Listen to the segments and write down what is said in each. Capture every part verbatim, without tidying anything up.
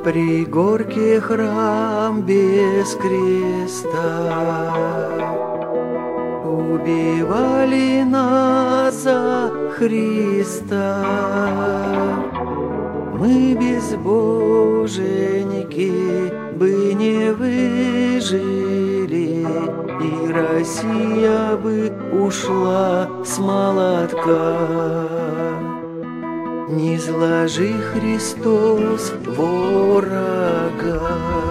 пригорке храм без креста. Убивали нас за Христа. Мы безбожники бы не выжили, и Россия бы ушла с молотка. Не зложи, Христос, ворога,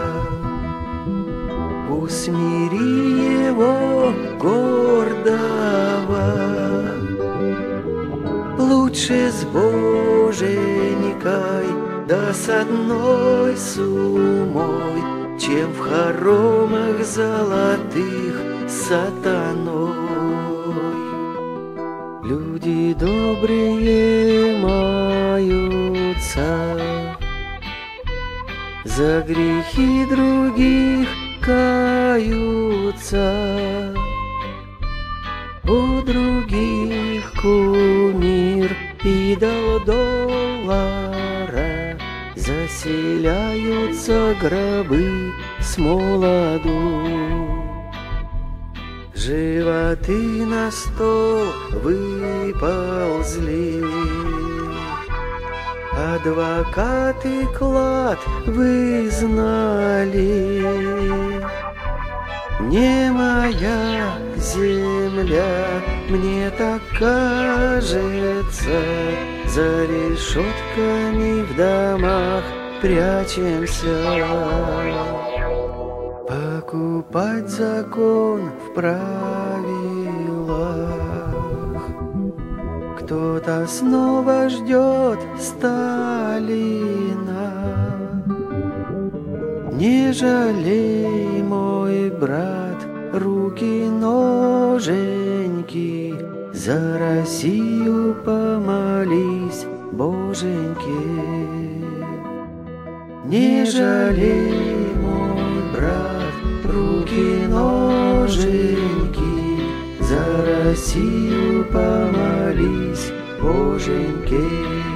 усмири его гордого. Лучше с боженикой, да с одной сумой, чем в хоромах золотых сатаной. Люди добрые маются, за грехи других каются. У других кумир, идол доллара, заселяются гробы с молоду. Животы на стол выползли, адвокаты клад вызнали. Не моя земля, мне так кажется, за решетками в домах прячемся. Покупать закон в правилах. Кто-то снова ждет Сталина. Не жалей, мой брат, руки ноженьки, за Россию помолись, Боженьки. Не жалей, мой брат, руки ноженьки, за Россию помолись, Боженьки.